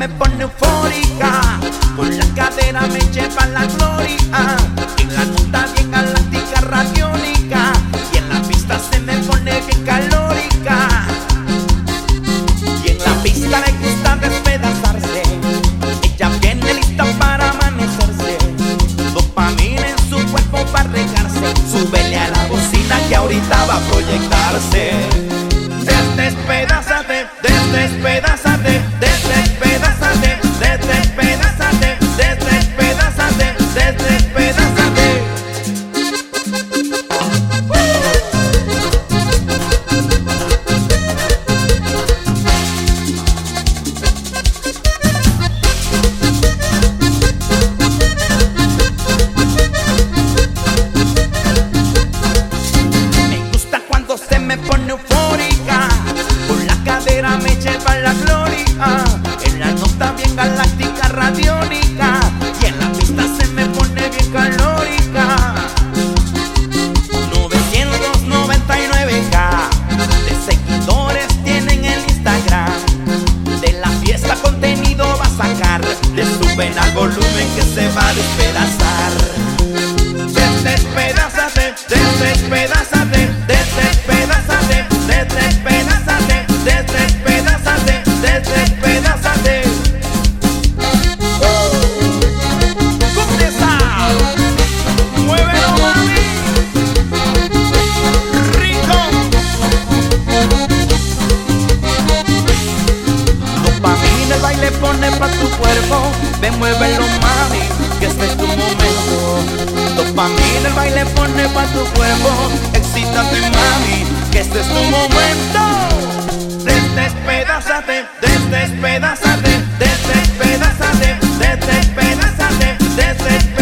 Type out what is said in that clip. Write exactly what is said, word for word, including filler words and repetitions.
me pone eufórica, con la cadera me lleva la gloria. En la nota bien galáctica radiónica, y en la pista se me pone bien calórica. Y en la pista le gusta despedazarse, ella viene lista para amanecerse. Dopamina en su cuerpo para regarse, súbele a la bocina que ahorita va a proyectarse. Despedázate, despedázate, despedázate, despedázate, despedázate, despedázate. Me gusta cuando se me pone eufórica, con la cadera me lleva la gloria. En la nota bien galáctica radiónica, y en la pista se me pone bien calórica. Novecientos noventa y nueve K de seguidores tienen el Instagram. De la fiesta contenido va a sacar, le suben al volumen que se va a despedazar. Despedázate, despedázate, despedázate, despedázate, despedázate, despedázate. ¿Cómo está? Muévelo, mami. Rico. Dopamina el baile pone pa' tu cuerpo. Ven, muévelo, mami, que este es tu momento. Dopamina el baile pone pa' tu cuerpo. Excítate, mami, que este es tu momento. Despedázate, despedázate, despedázate, despedázate, despedázate.